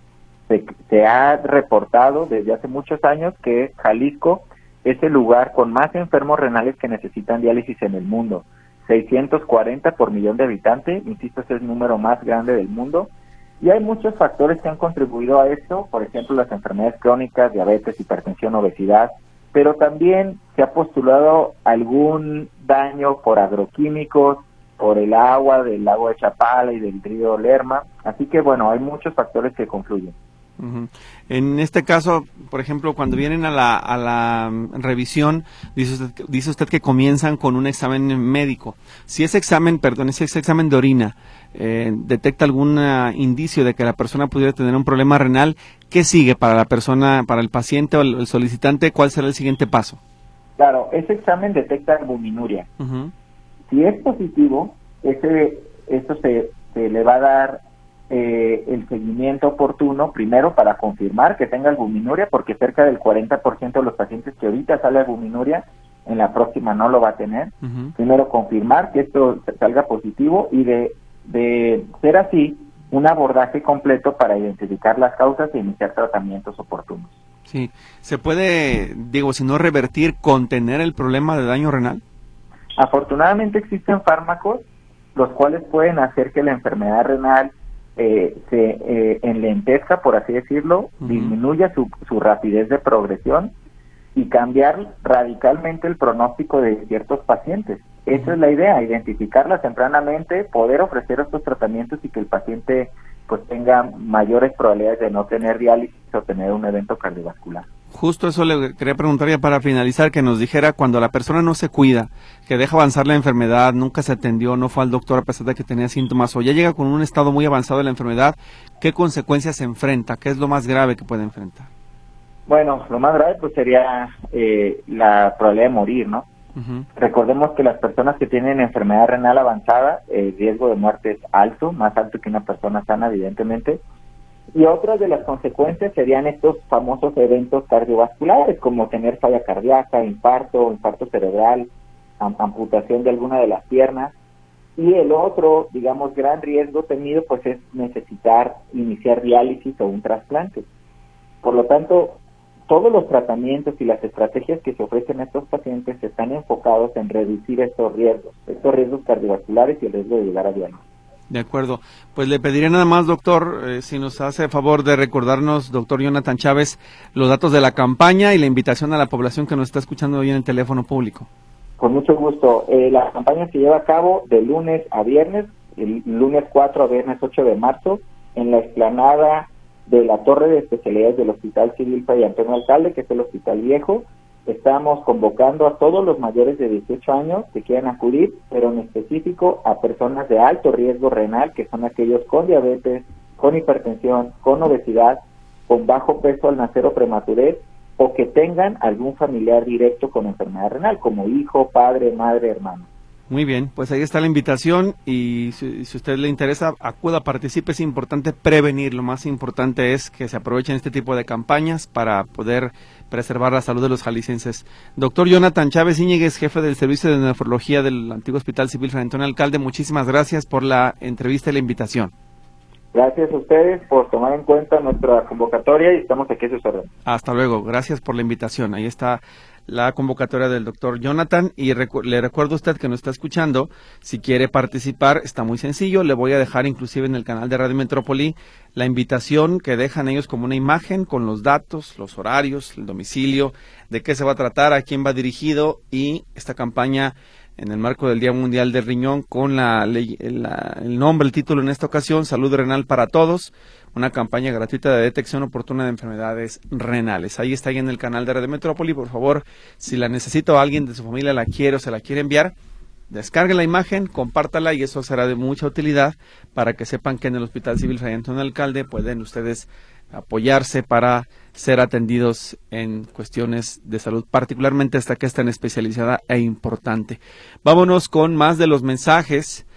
se, se ha reportado desde hace muchos años que Jalisco es el lugar con más enfermos renales que necesitan diálisis en el mundo. seiscientos cuarenta por millón de habitantes, insisto, es el número más grande del mundo. Y hay muchos factores que han contribuido a esto, por ejemplo, las enfermedades crónicas, diabetes, hipertensión, obesidad, pero también se ha postulado algún daño por agroquímicos, por el agua del lago de Chapala y del río Lerma. Así que, bueno, hay muchos factores que confluyen. Uh-huh. En este caso, por ejemplo, cuando vienen a la, a la revisión, dice usted, dice usted que comienzan con un examen médico. Si ese examen, perdón, ese, ese examen de orina eh, detecta algún uh, indicio de que la persona pudiera tener un problema renal, ¿qué sigue para la persona, para el paciente o el, el solicitante? ¿Cuál será el siguiente paso? Claro, ese examen detecta albuminuria. Uh-huh. Si es positivo, ese, esto se, se le va a dar Eh, el seguimiento oportuno, primero para confirmar que tenga albuminuria, porque cerca del cuarenta por ciento de los pacientes que ahorita sale albuminuria, en la próxima no lo va a tener. Uh-huh. Primero confirmar que esto salga positivo y de, de ser así, un abordaje completo para identificar las causas e iniciar tratamientos oportunos. Sí, ¿se puede, digo, si no revertir, contener el problema de daño renal? Afortunadamente existen fármacos los cuales pueden hacer que la enfermedad renal Eh, se eh, enlentezca, por así decirlo, uh-huh. disminuya su, su rapidez de progresión y cambiar radicalmente el pronóstico de ciertos pacientes. Uh-huh. Esa es la idea, identificarlas tempranamente, poder ofrecer estos tratamientos y que el paciente pues tenga mayores probabilidades de no tener diálisis o tener un evento cardiovascular. Justo eso le quería preguntar ya para finalizar, que nos dijera cuando la persona no se cuida, que deja avanzar la enfermedad, nunca se atendió, no fue al doctor a pesar de que tenía síntomas, o ya llega con un estado muy avanzado de la enfermedad, ¿qué consecuencias se enfrenta? ¿Qué es lo más grave que puede enfrentar? Bueno, lo más grave pues sería eh, la probabilidad de morir, ¿no? Uh-huh. Recordemos que las personas que tienen enfermedad renal avanzada, el riesgo de muerte es alto, más alto que una persona sana, evidentemente. Y otras de las consecuencias serían estos famosos eventos cardiovasculares, como tener falla cardíaca, infarto, infarto cerebral, am- amputación de alguna de las piernas. Y el otro, digamos, gran riesgo temido, pues es necesitar iniciar diálisis o un trasplante. Por lo tanto, todos los tratamientos y las estrategias que se ofrecen a estos pacientes están enfocados en reducir estos riesgos, estos riesgos cardiovasculares y el riesgo de llegar a diálisis. De acuerdo. Pues le pediré nada más, doctor, eh, si nos hace favor de recordarnos, doctor Jonathan Chávez, los datos de la campaña y la invitación a la población que nos está escuchando hoy en el teléfono público. Con mucho gusto. Eh, la campaña se lleva a cabo de lunes a viernes, el lunes cuatro a viernes ocho de marzo, en la explanada de la Torre de Especialidades del Hospital Civil Fray Antonio Alcalde, que es el Hospital Viejo. Estamos convocando a todos los mayores de dieciocho años que quieran acudir, pero en específico a personas de alto riesgo renal, que son aquellos con diabetes, con hipertensión, con obesidad, con bajo peso al nacer o prematurez, o que tengan algún familiar directo con enfermedad renal, como hijo, padre, madre, hermano. Muy bien, pues ahí está la invitación y si, si a usted le interesa, acuda, participe. Es importante prevenir, lo más importante es que se aprovechen este tipo de campañas para poder preservar la salud de los jaliscienses. Doctor Jonathan Chávez Íñiguez, jefe del Servicio de Nefrología del antiguo Hospital Civil Fray Antonio Alcalde, muchísimas gracias por la entrevista y la invitación. Gracias a ustedes por tomar en cuenta nuestra convocatoria y estamos aquí a sus órdenes. Hasta luego, gracias por la invitación. Ahí está la convocatoria del doctor Jonathan y recu- le recuerdo a usted que nos está escuchando, si quiere participar está muy sencillo, le voy a dejar inclusive en el canal de Radio Metrópoli la invitación que dejan ellos como una imagen con los datos, los horarios, el domicilio, de qué se va a tratar, a quién va dirigido y esta campaña en el marco del Día Mundial del Riñón con la, ley, la, el nombre, el título en esta ocasión, Salud Renal para Todos, una campaña gratuita de detección oportuna de enfermedades renales. Ahí está ahí en el canal de Radio Metrópoli, por favor, si la necesita o alguien de su familia la quiere o se la quiere enviar, descargue la imagen, compártala y eso será de mucha utilidad para que sepan que en el Hospital Civil Fray Antonio Alcalde pueden ustedes apoyarse para ser atendidos en cuestiones de salud, particularmente esta que es tan especializada e importante. Vámonos con más de los mensajes.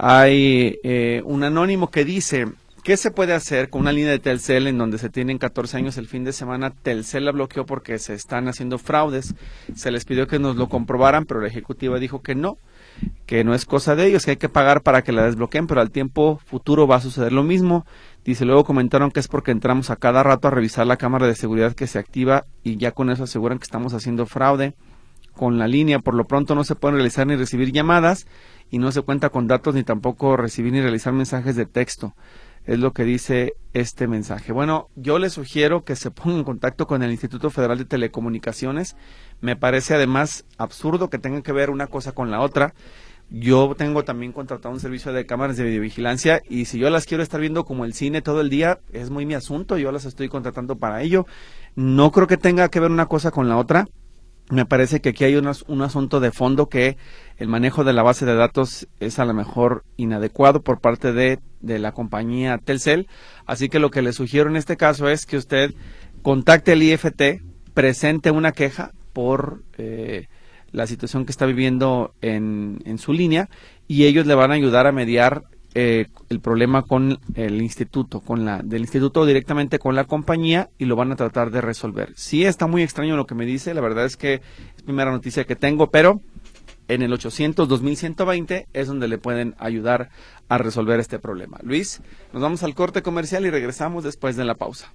Hay eh, un anónimo que dice: ¿qué se puede hacer con una línea de Telcel en donde se tienen catorce años el fin de semana? Telcel la bloqueó porque se están haciendo fraudes. Se les pidió que nos lo comprobaran, pero la ejecutiva dijo que no. que no es cosa de ellos, que hay que pagar para que la desbloqueen, pero al tiempo futuro va a suceder lo mismo. Dice, luego comentaron que es porque entramos a cada rato a revisar la cámara de seguridad que se activa y ya con eso aseguran que estamos haciendo fraude con la línea. Por lo pronto no se pueden realizar ni recibir llamadas y no se cuenta con datos ni tampoco recibir ni realizar mensajes de texto. Es lo que dice este mensaje. Bueno, yo les sugiero que se pongan en contacto con el Instituto Federal de Telecomunicaciones. Me parece además absurdo que tengan que ver una cosa con la otra. Yo tengo también contratado un servicio de cámaras de videovigilancia y si yo las quiero estar viendo como el cine todo el día, es muy mi asunto, yo las estoy contratando para ello. No creo que tenga que ver una cosa con la otra. Me parece que aquí hay un, un asunto de fondo, que el manejo de la base de datos es a lo mejor inadecuado por parte de, de la compañía Telcel. Así que lo que le sugiero en este caso es que usted contacte al I F T, presente una queja por eh, la situación que está viviendo en, en su línea y ellos le van a ayudar a mediar eh, el problema con el instituto, con la del instituto directamente con la compañía y lo van a tratar de resolver. Sí está muy extraño lo que me dice, la verdad es que es primera noticia que tengo, pero en el ochocientos dos mil ciento veinte es donde le pueden ayudar a resolver este problema. Luis, nos vamos al corte comercial y regresamos después de la pausa.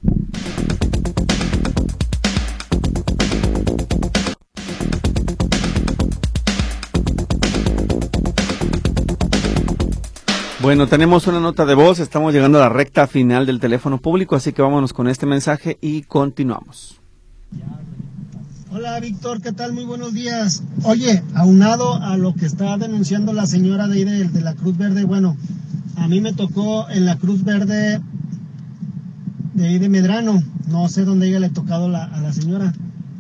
Bueno, tenemos una nota de voz, estamos llegando a la recta final del teléfono público, así que vámonos con este mensaje y continuamos. Hola Víctor, ¿qué tal? Muy buenos días. Oye, aunado a lo que está denunciando la señora de ahí de, de la Cruz Verde, bueno, a mí me tocó en la Cruz Verde de ahí de Medrano, no sé dónde ella le ha tocado la, a la señora.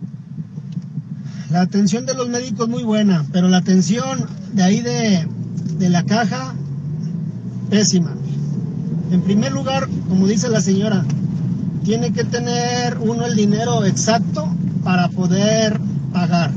La atención de los médicos muy buena, pero la atención de ahí de, de la caja, pésima. En primer lugar, como dice la señora, tiene que tener uno el dinero exacto para poder pagar.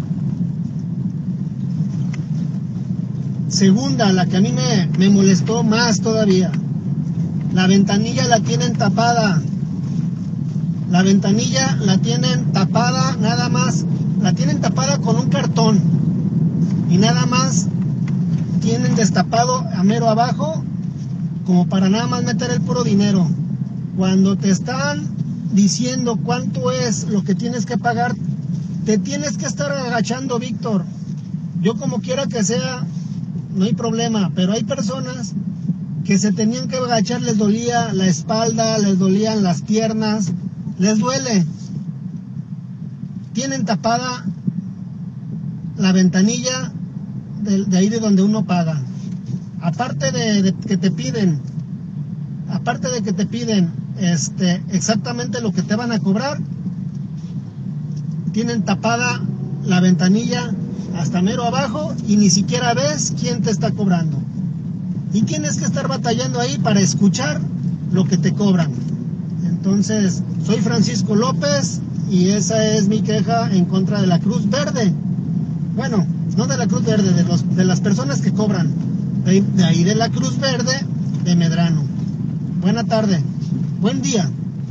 Segunda, la que a mí me, me molestó más todavía, la ventanilla la tienen tapada. La ventanilla la tienen tapada, nada más, la tienen tapada con un cartón y nada más tienen destapado a mero abajo como para nada más meter el puro dinero. Cuando te están diciendo cuánto es lo que tienes que pagar, te tienes que estar agachando, Víctor. Yo como quiera que sea, no hay problema, pero hay personas que se tenían que agachar, les dolía la espalda, les dolían las piernas, les duele. Tienen tapada la ventanilla de, de ahí de donde uno paga. Aparte de, de que te piden, aparte de que te piden este, exactamente lo que te van a cobrar, tienen tapada la ventanilla hasta mero abajo y ni siquiera ves quién te está cobrando. Y tienes que estar batallando ahí para escuchar lo que te cobran. Entonces, soy Francisco López y esa es mi queja en contra de la Cruz Verde. Bueno, no de la Cruz Verde, de, los, de las personas que cobran. De, de ahí de la Cruz Verde de Medrano. Buena tarde, buen día.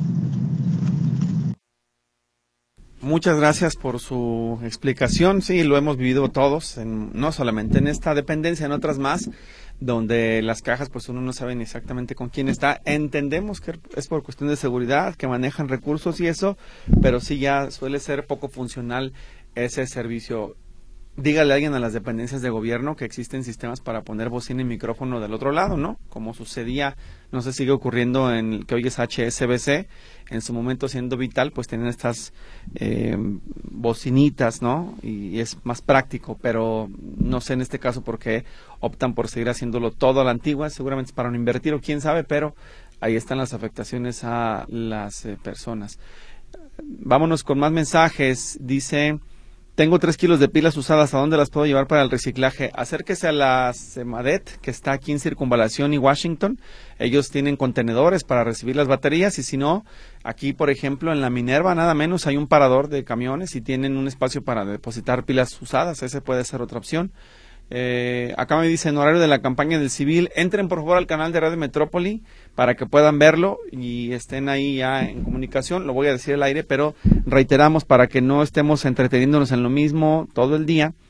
Muchas gracias por su explicación. Sí, lo hemos vivido todos, en, no solamente en esta dependencia, en otras más, donde las cajas, pues uno no sabe ni exactamente con quién está. Entendemos que es por cuestión de seguridad, que manejan recursos y eso, pero sí ya suele ser poco funcional ese servicio. Dígale a alguien a las dependencias de gobierno que existen sistemas para poner bocina y micrófono del otro lado, ¿no? Como sucedía, no sé, sigue ocurriendo en el que hoy es H S B C, en su momento siendo vital, pues tienen estas eh, bocinitas, ¿no? Y, y es más práctico, pero no sé en este caso por qué optan por seguir haciéndolo todo a la antigua, seguramente es para no invertir o quién sabe, pero ahí están las afectaciones a las eh, personas. Vámonos con más mensajes, dice... Tengo tres kilos de pilas usadas, ¿a dónde las puedo llevar para el reciclaje? Acérquese a la Semadet, que está aquí en Circunvalación y Washington. Ellos tienen contenedores para recibir las baterías y si no, aquí por ejemplo en la Minerva nada menos hay un parador de camiones y tienen un espacio para depositar pilas usadas, esa puede ser otra opción. Eh, acá me dice en horario de la campaña del civil, entren por favor al canal de Radio Metrópoli para que puedan verlo y estén ahí ya en comunicación, lo voy a decir al aire, pero reiteramos para que no estemos entreteniéndonos en lo mismo todo el día,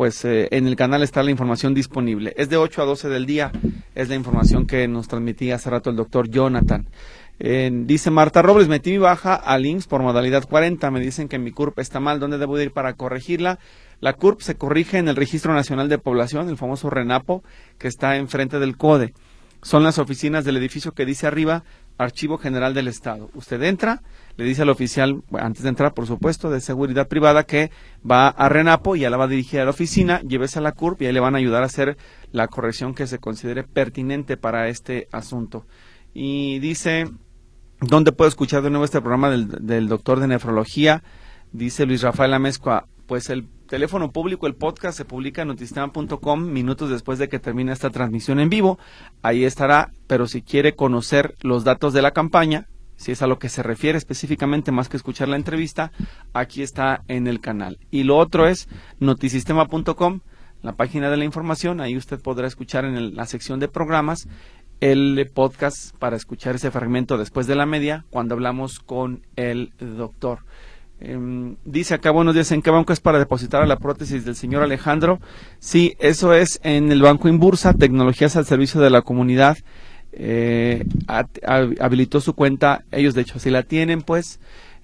pues eh, en el canal está la información disponible. Es de ocho a doce del día, es la información que nos transmitía hace rato el doctor Jonathan. Eh, dice Marta Robles, metí mi baja al I M S S por modalidad cuarenta, me dicen que mi C U R P está mal, ¿dónde debo ir para corregirla? La C U R P se corrige en el Registro Nacional de Población, el famoso RENAPO, que está enfrente del CODE. Son las oficinas del edificio que dice arriba, Archivo General del Estado. Usted entra, le dice al oficial, antes de entrar, por supuesto, de seguridad privada, que va a RENAPO y ya la va a dirigir a la oficina, llévese a la C U R P y ahí le van a ayudar a hacer la corrección que se considere pertinente para este asunto. Y dice, ¿dónde puedo escuchar de nuevo este programa del, del doctor de nefrología? Dice Luis Rafael Amezcua, pues el teléfono público, el podcast se publica en notisistema punto com minutos después de que termine esta transmisión en vivo. Ahí estará, pero si quiere conocer los datos de la campaña, si es a lo que se refiere específicamente más que escuchar la entrevista, aquí está en el canal. Y lo otro es notisistema punto com, la página de la información. Ahí usted podrá escuchar en el, la sección de programas el podcast para escuchar ese fragmento después de la media cuando hablamos con el doctor. Eh, dice acá, buenos días, ¿en qué banco es para depositar la prótesis del señor Alejandro? Sí, eso es en el Banco Inbursa, tecnologías al servicio de la comunidad. Eh, a, a, habilitó su cuenta, ellos de hecho sí la tienen pues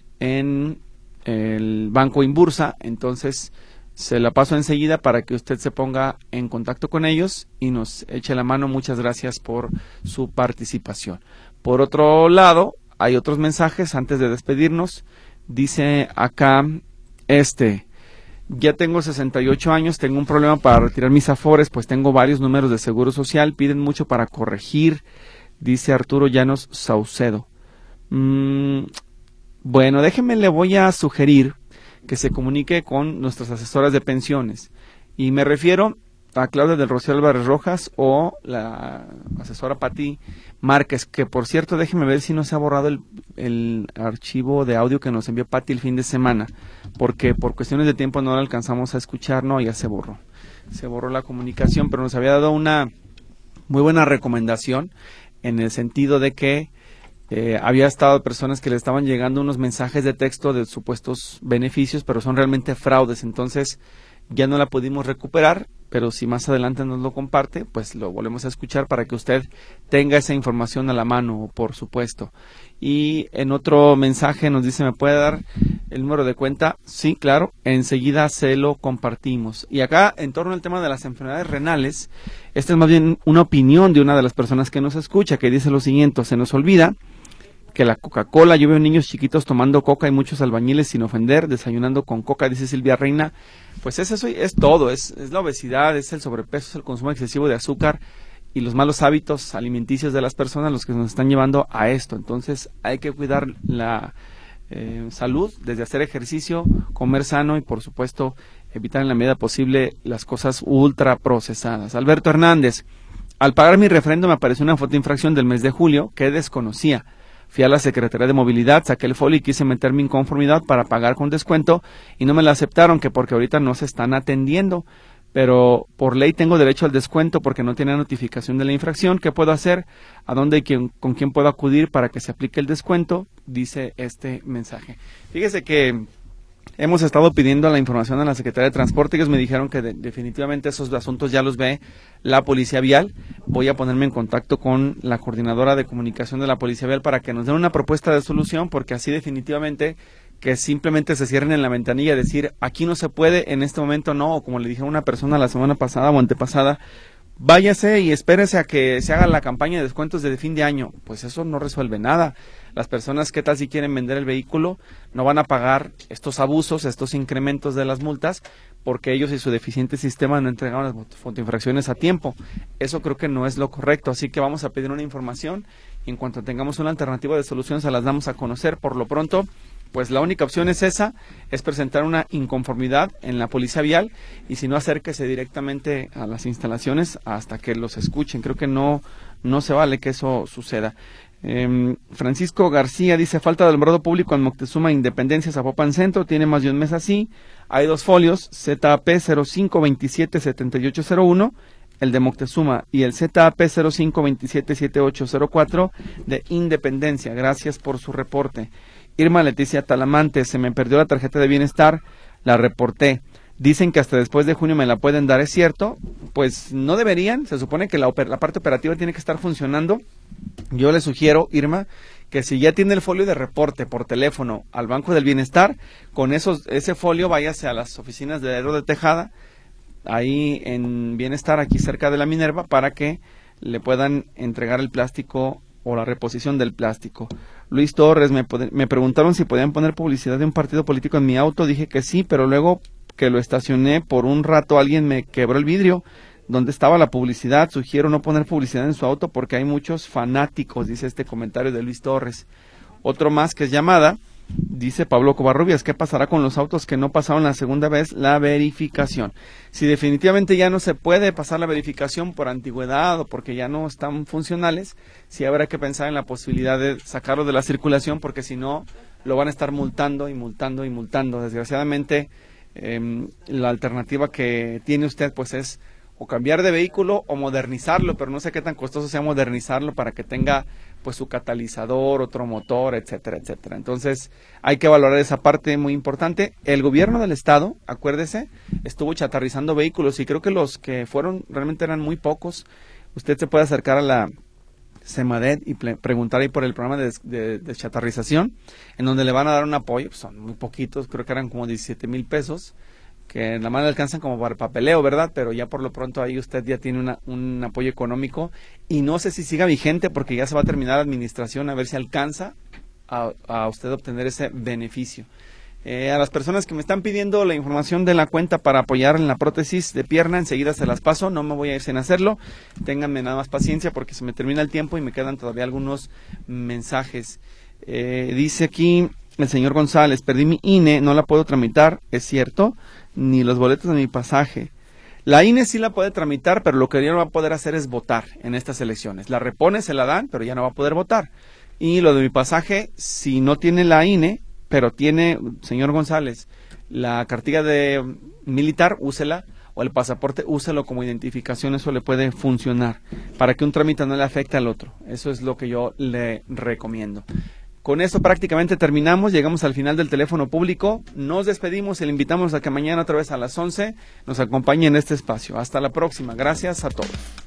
en el Banco Inbursa, entonces se la paso enseguida para que usted se ponga en contacto con ellos y nos eche la mano. Muchas gracias por su participación. Por otro lado, hay otros mensajes antes de despedirnos. Dice acá, este, ya tengo sesenta y ocho años, tengo un problema para retirar mis afores, pues tengo varios números de seguro social, piden mucho para corregir, dice Arturo Llanos Saucedo. Mm, bueno, déjeme, le voy a sugerir que se comunique con nuestras asesoras de pensiones, y me refiero a Claudia del Rocío Álvarez Rojas o la asesora Pati Márquez, que por cierto, déjeme ver si no se ha borrado el, el archivo de audio que nos envió Pati el fin de semana, porque por cuestiones de tiempo no la alcanzamos a escuchar, no, ya se borró, se borró la comunicación, pero nos había dado una muy buena recomendación en el sentido de que eh, había estado personas que le estaban llegando unos mensajes de texto de supuestos beneficios, pero son realmente fraudes, entonces ya no la pudimos recuperar, pero si más adelante nos lo comparte, pues lo volvemos a escuchar para que usted tenga esa información a la mano, por supuesto. Y en otro mensaje nos dice, ¿me puede dar el número de cuenta? Sí, claro, enseguida se lo compartimos. Y acá, en torno al tema de las enfermedades renales, esta es más bien una opinión de una de las personas que nos escucha, que dice lo siguiente: se nos olvida que la Coca-Cola, yo veo niños chiquitos tomando coca y muchos albañiles, sin ofender, desayunando con coca, dice Silvia Reina. Pues es eso, es todo, es, es la obesidad, es el sobrepeso, es el consumo excesivo de azúcar y los malos hábitos alimenticios de las personas los que nos están llevando a esto. Entonces hay que cuidar la eh, salud desde hacer ejercicio, comer sano y por supuesto evitar en la medida posible las cosas ultra procesadas. Alberto Hernández, al pagar mi refrendo me apareció una fotoinfracción del mes de julio que desconocía. Fui a la Secretaría de Movilidad, saqué el folio y quise meter mi inconformidad para pagar con descuento y no me la aceptaron, que porque ahorita no se están atendiendo, pero por ley tengo derecho al descuento porque no tiene notificación de la infracción. ¿Qué puedo hacer? ¿A dónde y quién, con quién puedo acudir para que se aplique el descuento? Dice este mensaje. Fíjese que hemos estado pidiendo la información a la Secretaría de Transporte. Ellos me dijeron que de, definitivamente esos asuntos ya los ve la Policía Vial. Voy a ponerme en contacto con la coordinadora de comunicación de la Policía Vial para que nos den una propuesta de solución, porque así definitivamente que simplemente se cierren en la ventanilla y decir aquí no se puede, en este momento no, o como le dije a una persona la semana pasada o antepasada, váyase y espérese a que se haga la campaña de descuentos de fin de año. Pues eso no resuelve nada. Las personas, ¿qué tal si quieren vender el vehículo? No van a pagar estos abusos, estos incrementos de las multas, porque ellos y su deficiente sistema no entregaron las fotoinfracciones a tiempo. Eso creo que no es lo correcto, así que vamos a pedir una información y en cuanto tengamos una alternativa de solución se las damos a conocer. Por lo pronto, pues la única opción es esa, es presentar una inconformidad en la Policía Vial y si no, acérquese directamente a las instalaciones hasta que los escuchen. Creo que no, no se vale que eso suceda. Eh, Francisco García dice, falta de alumbrado público en Moctezuma Independencia, Zapopan Centro, tiene más de un mes así. Hay dos folios, Z A P cero cinco veintisiete setenta y ocho cero uno, el de Moctezuma, y el Z A P cero cinco veintisiete setenta y ocho cero cuatro de Independencia. Gracias por su reporte. Irma Leticia Talamante, se me perdió la tarjeta de bienestar, la reporté. Dicen que hasta después de junio me la pueden dar, ¿es cierto? Pues no deberían, se supone que la, la parte operativa tiene que estar funcionando. Yo le sugiero, Irma, que si ya tiene el folio de reporte por teléfono al Banco del Bienestar, con esos, ese folio váyase a las oficinas de Aero de Tejada, ahí en Bienestar, aquí cerca de la Minerva, para que le puedan entregar el plástico o la reposición del plástico. Luis Torres, me, me preguntaron si podían poner publicidad de un partido político en mi auto, dije que sí, pero luego que lo estacioné por un rato alguien me quebró el vidrio donde estaba la publicidad. Sugiero no poner publicidad en su auto porque hay muchos fanáticos, dice este comentario de Luis Torres. Otro más que es llamada, dice Pablo Covarrubias, ¿qué pasará con los autos que no pasaron la segunda vez la verificación? Si definitivamente ya no se puede pasar la verificación por antigüedad o porque ya no están funcionales, sí habrá que pensar en la posibilidad de sacarlo de la circulación, porque si no lo van a estar multando y multando y multando. Desgraciadamente eh, la alternativa que tiene usted pues es o cambiar de vehículo o modernizarlo, pero no sé qué tan costoso sea modernizarlo para que tenga pues su catalizador, otro motor, etcétera, etcétera. Entonces hay que valorar esa parte muy importante. El gobierno del estado, acuérdese, estuvo chatarrizando vehículos y creo que los que fueron realmente eran muy pocos. Usted se puede acercar a la Semadet y preguntar ahí por el programa de, de, de chatarrización, en donde le van a dar un apoyo, pues son muy poquitos, creo que eran como diecisiete mil pesos, que nada más le alcanzan como para el papeleo, ¿verdad? Pero ya por lo pronto ahí usted ya tiene una, un apoyo económico y no sé si siga vigente porque ya se va a terminar la administración, a ver si alcanza a, a usted obtener ese beneficio. Eh, a las personas que me están pidiendo la información de la cuenta para apoyar en la prótesis de pierna, enseguida se las paso, no me voy a ir sin hacerlo, ténganme nada más paciencia porque se me termina el tiempo y me quedan todavía algunos mensajes. Eh, dice aquí el señor González, perdí mi I N E, no la puedo tramitar, es cierto, ni los boletos de mi pasaje. La I N E sí la puede tramitar, pero lo que ya no va a poder hacer es votar en estas elecciones. La repone, se la dan, pero ya no va a poder votar. Y lo de mi pasaje, si no tiene la I N E, pero tiene, señor González, la cartilla de militar, úsela, o el pasaporte, úselo como identificación, eso le puede funcionar, para que un trámite no le afecte al otro. Eso es lo que yo le recomiendo. Con esto prácticamente terminamos, llegamos al final del teléfono público, nos despedimos y le invitamos a que mañana otra vez a las once nos acompañe en este espacio. Hasta la próxima, gracias a todos.